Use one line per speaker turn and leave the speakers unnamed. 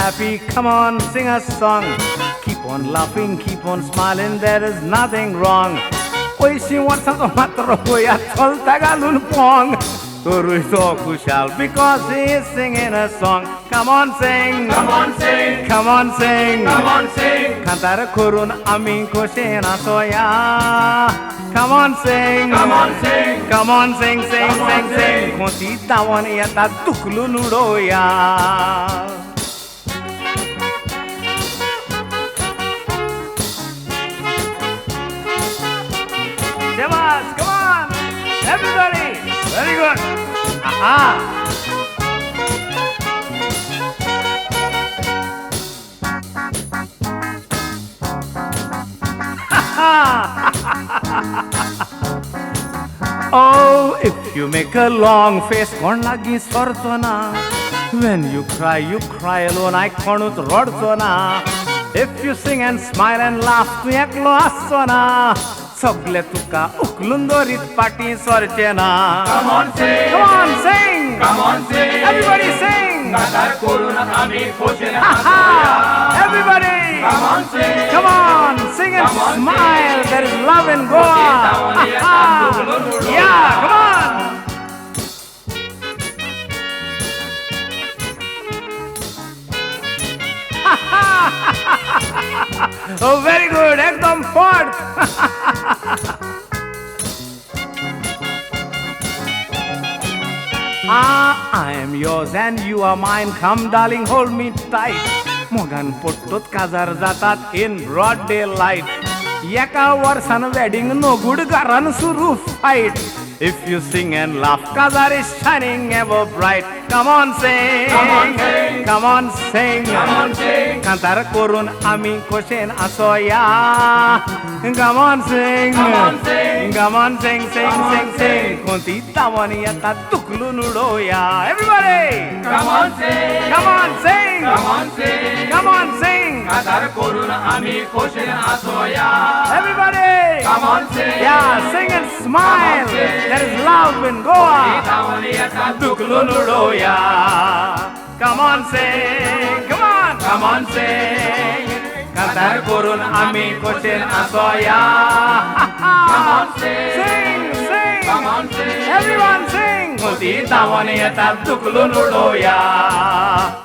happy, come on, sing a song. Keep on laughing, keep on smiling, there is nothing wrong. Oishi watsa matro ya cholta galun pong. Toruito kushal because he is singing a song. Come on, sing.
Come on, sing.
Come on, sing.
Come on, sing.
Cantar korun ami koshena soya. Come on, sing.
Come on, sing.
Come on, sing, sing,
Come on,
sing, sing. Konti tawan yata tuklu nudoya. Shabazz, come on, everybody. Very good. Aha. Oh, if you make a long face, kon lagi sortona. When you cry alone, I konut rodtona. If you sing and smile and laugh, tu eklo asona. Sogle tuka uklundorit party sorchena.
Come on, sing.
Come on, sing.
Come on, sing.
Everybody sing.
Cantar korun ami koshena
Ha! Everybody.
Come on, sing.
Come on, sing and
Come on,
smile.
sing.
There is love in Goa. Yeah, come on. Oh, very good. Ekdam fourth. I am yours and you are mine. Come, darling, hold me tight. Mogan pottot kazar jatat in broad daylight. Yaka warsan wedding no good garan suru fight. If you sing and laugh, kazar is shining ever bright. Come on, sing.
Come on, sing.
Come on, sing.
Come on, sing.
Kantar korun ami koshen asoya. Come on, sing.
Come on, sing.
Come on, sing, sing,
Come
sing,
on,
sing.
sing.
Konti tawani yata tuklu nudoya. Everybody.
Come on, sing.
Come on, sing.
Come on, sing.
Come on, sing.
Cantar korun ami koshena asoya.
Everybody.
Come on, sing.
Yeah, sing and smile.
Come on, sing.
There is love in Goa.
Itawaniyata
Tuklu nudoya. Come on, sing. Come on.
Come on, sing.
Kantar korun ami koshen asoya.
Come on, sing.
Sing, sing.
Come on, sing.
Everyone sing. Konti tawani yata tuklu nudoya.